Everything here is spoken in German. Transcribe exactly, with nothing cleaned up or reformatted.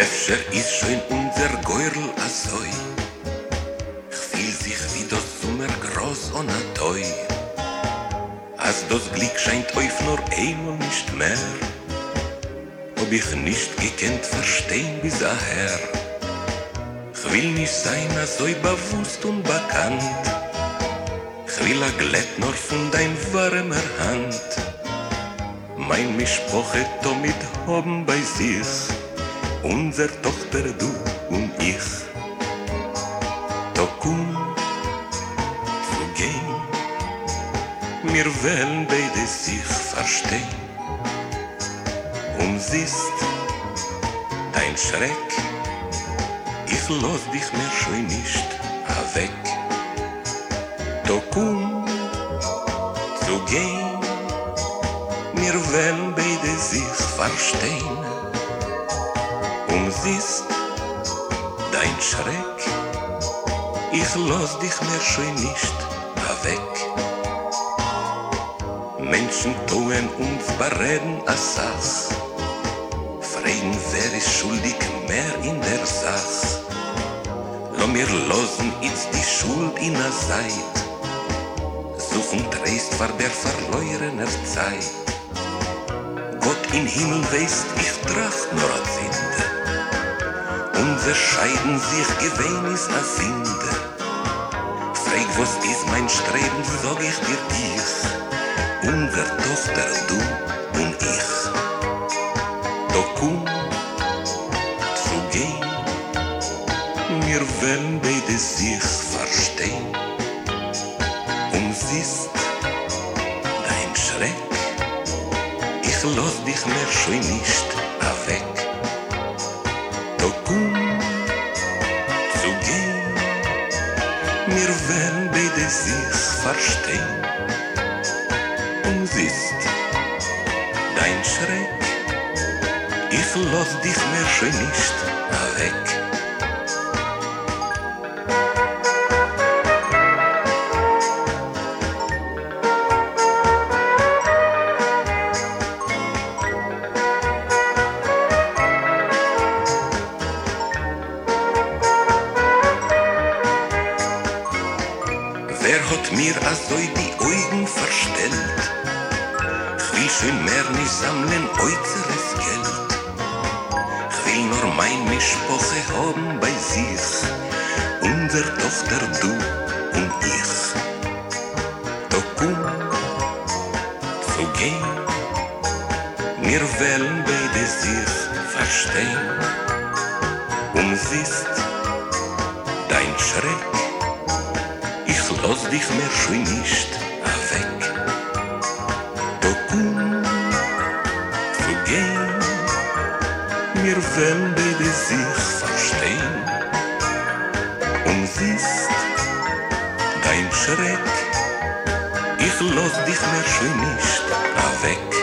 Efter ist schön unser Geurl azoi. Ich fühl sich wie das Sommer groß und a toi. Als das Glück scheint auf nur einmal nicht mehr, ob ich nicht gekannt verstehen bis daher. Ich will nicht sein so bewusst und bekannt. Ich will a Glätt nur von dein warmer Hand. Mein Mischpoche damit haben bei sich unser Tochter, du und ich. Da komm zu gehen, wir wollen beide sich verstehen. Und siehst dein Schreck, ich los dich mehr schon nicht weg. Da komm zu gehen, wir wollen beide sich verstehen. Und siehst dein Schreck, ich los dich mehr schon nicht weg. Menschen tun uns bereden a Sach, fragen, wer ist schuldig mehr in der Sach. Lass mir losen jetzt die Schuld in der Zeit, suchen Trost vor der verlorenen Zeit. Gott im Himmel weiß, ich tracht nur a Sünde. Unser Scheiden sich gewähn ist a Sünde. Frag, was ist mein Streben, sag ich dir dich. Unser Tochter, du und ich. Da komm zu gehen, wir wollen beide sich verstehen. Und siehst dein Schreck, ich los dich mehr schon nicht weg. Da komm zu gehen, wir wollen beide sich verstehen. Und siehst dein Schreck, ich los dich mehr schon nicht weg. Wer hat mir also die Augen verstellt? Ich will schon mehr nicht sammeln äußeres Geld. Ich will nur mein Mischpoche haben bei sich, unser Tochter, du und ich. Da komm zu gehen, wir wollen beide sich verstehen. Und siehst dein Schreck, ich los dich mehr schon nicht weg. Da komm zu gehen, wir wollen beide sich verstehen. Und siehst dein Schreck, ich los dich mehr schon nicht weg.